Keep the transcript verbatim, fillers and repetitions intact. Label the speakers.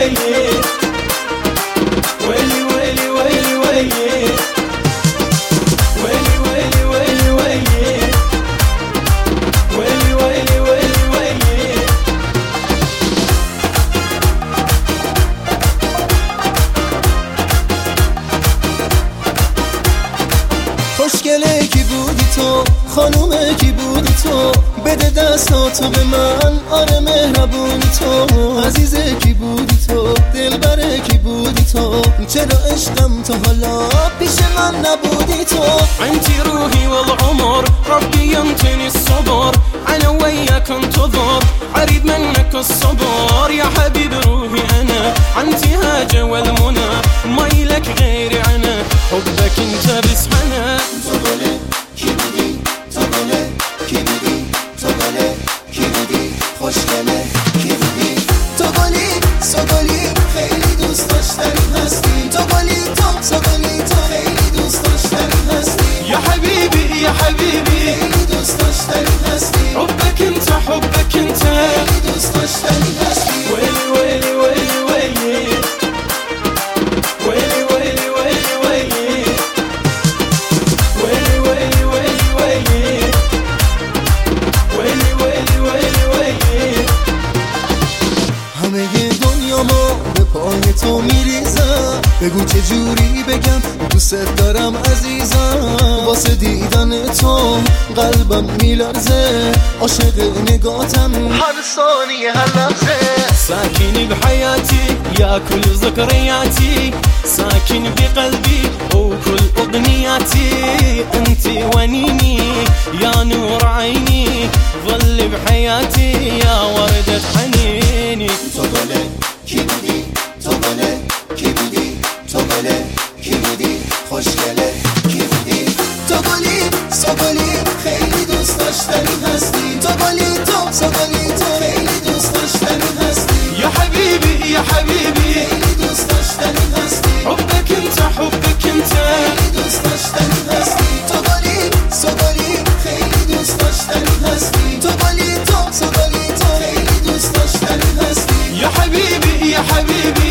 Speaker 1: ويلي ويلي ويلي ويلي ويلي ويلي ويلي ويلي ويلي ويلي ويلي
Speaker 2: خوشگله کی بودی تو، خانومه کی بودی تو، بده دستاتو به من، آره مهربونی تو، عزیزه کی بودی تو، دلبره کی بودی تو، چرا عشقم تو حالا پیش من نبودی تو.
Speaker 1: انتي روحي والعمر ربي يمتني الصبر، انا وياك انتظر اريد منك الصبر يا حبيب روحي انا، انتي هاجة والمنى ما يلك غيري انا، حبك انت بس حنا.
Speaker 2: توگله کی بودی، توگله کی بودی، توگله کی بودی، خوشگله کی بودی، توگلی سوگلی خیلی دوست داشتنی هستی، توگلی تو توگلی تو خیلی دوست داشتنی هستی
Speaker 1: يا حبيبي يا حبيبي
Speaker 2: خیلی دوست داشتنی هستی،
Speaker 1: حبك انت حبك انت
Speaker 2: خیلی دوست داشتنی هستی.
Speaker 1: ويلي ويلي ويلي ويلي ويلي ويلي ويلي ويلي ويلي ويلي ويلي ويلي ويلي ويلي ويلي ويلي
Speaker 2: همه دنیا ما به پای تو میریزم، بگو چه جوری بگم دوست دارم عزیزم، واسه دیدن تو قلبم میلرزه، عاشق نگاتم هر ثانیه هر لحظه.
Speaker 1: ساكن بحياتي يا كل ذكرياتي، ساكن بقلبي وكل أغنياتي، انتي ونيني يا نور عيني، ظل بحياتي يا وردة حنيني.
Speaker 2: توگله کی بودی، توگله کی بودی، توگله کی بودی، خوشگله کی بودی، توگلی سوگلی خیلی دوست داشتنی هستی، توگلی تو توگلی تو خیلی دوست داشتنی هستی،
Speaker 1: يا حبيبي يا حبيبي
Speaker 2: خیلی دوست داشتنی هستی،
Speaker 1: حبك انت حبك انت
Speaker 2: خیلی دوست داشتنی هستی، توگلی سوگلی خیلی دوست داشتنی هستی، توگلی تو توگلی تو خیلی دوست داشتنی هستی.
Speaker 1: يا حبيبي يا حبيبي